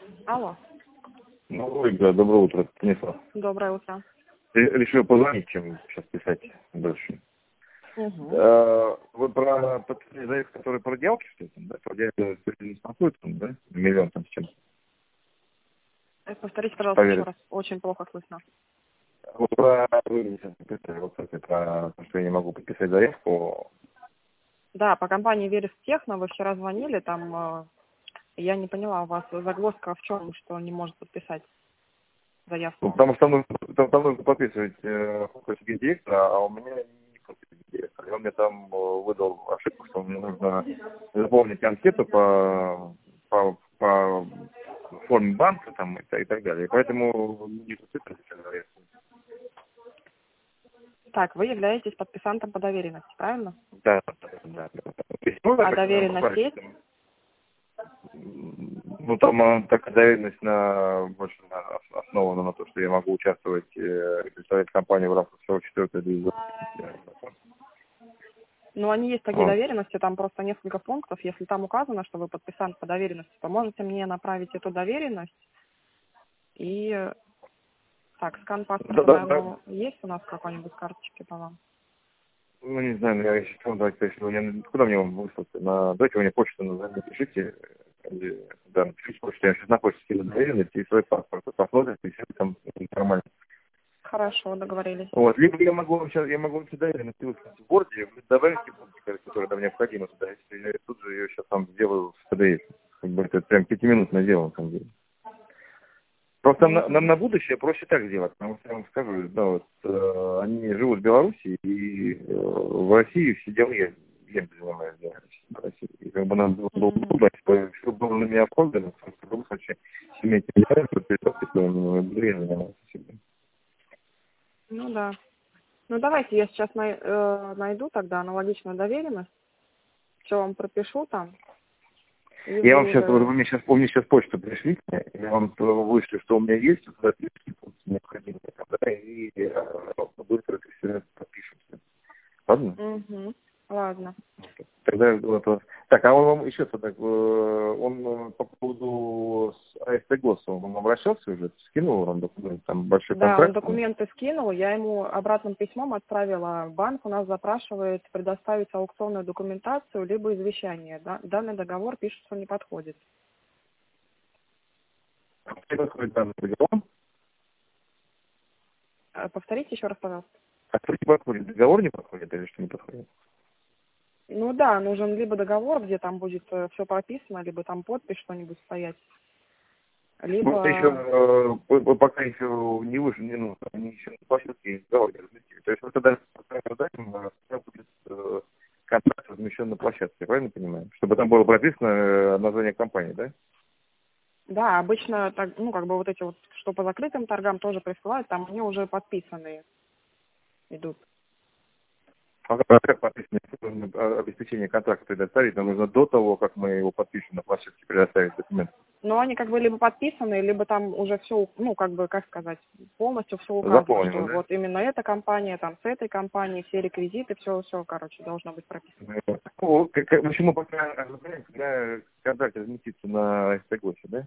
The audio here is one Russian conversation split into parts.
Алло. Ну, Ольга, доброе утро, Станислав. Доброе утро. Решил позвонить, чем сейчас писать дальше. Вы про подписание заявки, который про делки, что ли, да? Про делки не спрашивают, да? Миллион там с чем. Повторите, пожалуйста, еще раз. Очень плохо слышно. Вот про вы сейчас написали, вот это, про то, что я не могу подписать заявку. Да, по компании Верес Техно вы вчера звонили, там я не поняла, у вас загвоздка в чем, что он не может подписать заявку? Ну, потому что там нужно подписывать директора, а у меня не подписывает директор. И он мне там выдал ошибку, что мне нужно заполнить анкету по форме банка там, и так далее. И поэтому не подписывается заявку. Так, вы являетесь подписантом по доверенности, правильно? Да. Письмо, А доверенность есть? Ну, там такая доверенность больше основана на то, что я могу участвовать и представлять компанию в рамках 44-й дивизии. Ну, они есть такие доверенности, там просто несколько пунктов. Если там указано, что вы подписант по доверенности, то можете мне направить эту доверенность. И так, скан паспорта моего есть у нас какой-нибудь карточки по вам? Ну, не знаю, я еще куда мне вам выслать? Давайте вы мне почту напишите. Да, напишите почту, я сейчас на почту скину доверенность и свой паспорт. Посмотрите, и все там нормально. Хорошо, договорились. Вот, либо я могу вам сюда в борде, вы добавите пункты, которые нам необходимы туда, я тут же ее сейчас там сделаю в PDF. Как бы это прям 5-минутное дело, на самом деле. Просто нам на будущее проще так сделать, потому что я вам скажу, да, вот они живут в Беларуси, и в России все дела я занимаюсь в России. И как бы нам было удобно, если все было на меня оформлено, в любом случае, иметь Ну да. Ну давайте я сейчас найду тогда аналогичную доверенность. Все вам пропишу там. Я вам сейчас, вы мне сейчас почту пришлите, я вам вышлю, что у меня есть, туда пишите пункты необходимые, да, и быстро это все подпишемся. Ладно? Угу. Ладно. Тогда вот. Так, а он вам еще тогда, он по поводу АСТ ГОСа, он обращался уже, скинул вам документ, там большой контракт? Да, он документы скинул, я ему обратным письмом отправила. Банк у нас запрашивает предоставить аукционную документацию, либо извещание. Да? Данный договор пишет, что не подходит. Не подходит данный договор? Повторите еще раз, пожалуйста. А что не подходит? Договор не подходит или что не подходит? Ну да, нужен либо договор, где там будет все прописано, либо там подпись что-нибудь стоять. Либо... Ну, еще, пока еще не вышел, они еще на площадке договор не разместили. То есть вы тогда будет контракт размещен на площадке, правильно понимаю? Чтобы там было прописано название компании, да? Да, обычно, так, как бы вот эти вот, что по закрытым торгам тоже присылают, там они уже подписанные идут. А как подписано обеспечение контракта предоставить, нам нужно до того, как мы его подпишем на площадке, предоставить документ. Но они как бы либо подписаны, либо там уже все, как сказать, полностью все указано, Заполнено, что да? вот именно эта компания, там с этой компанией, все реквизиты, все, короче, должно быть прописано. Ну, почему пока ожидаем, когда контракт разместится на СТГОСе, да?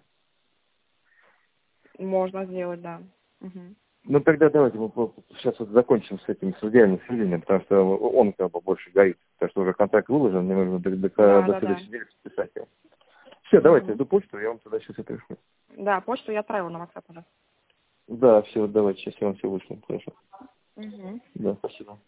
Можно сделать, да. Угу. Ну тогда давайте мы сейчас вот закончим с этим судебным сведением, потому что он как бы больше горит, потому что уже контракт выложен, мне нужно до следующей недели подписать его. Все, давайте, жду почту, я вам тогда сейчас это пришлю. Да, почту я отправила на WhatsApp уже. Да, все, давайте, сейчас я вам все вышлю, хорошо. Угу. Да, спасибо.